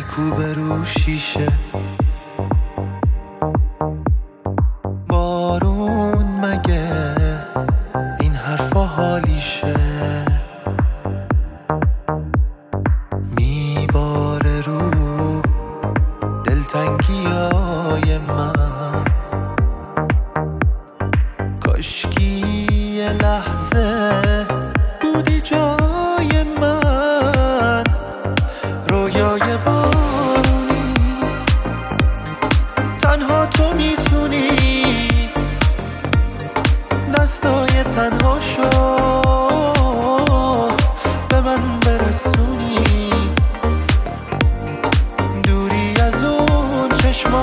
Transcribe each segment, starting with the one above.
میکوبه رو شیشه، بارون مگه این حرفا حالیشه، میباره رو دلتنگیای من، کاشکی یه لحظه بودی جای من، رویای بارونی تنها تو میتونی دستای تنها شو به من برسونی، دوری از اون چشما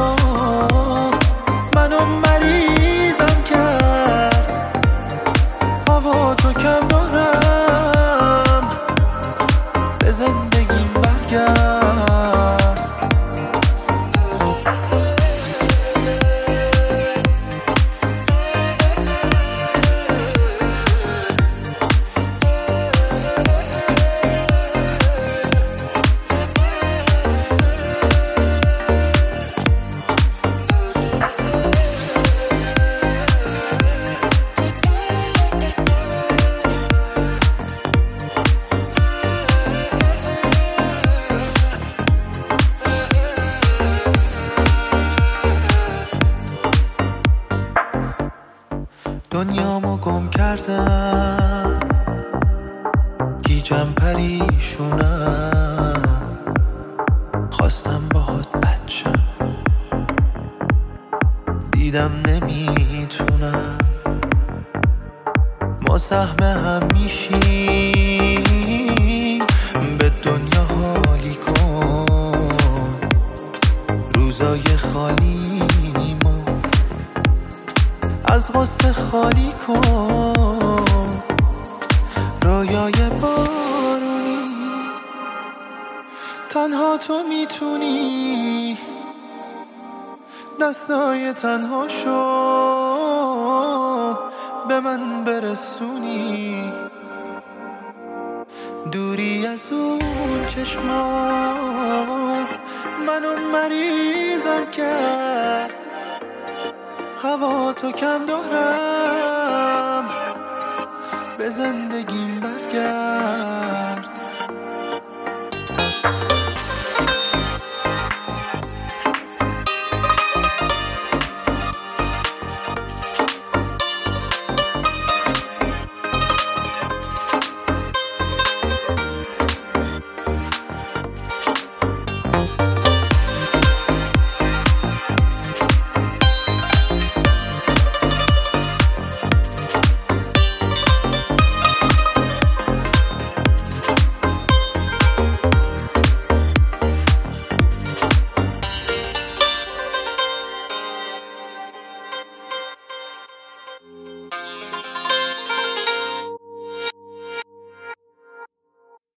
منو مریضم کرد، هوا تو کم دارم به زندگیم برگرد. دنیامو گم کردم، گیجم پریشونم، خواستم باهات بچم، دیدم نمیتونم، ما سهم هم میشیم، به دنیا حالی کن روزای خالیمو، از غصه خالی کن، رویای بارونی تنها تو میتونی دستای تنها شو به من برسونی، دوری از اون چشما منو مریضم کرد، هوا تو کم دارم به زندگیم برگرد.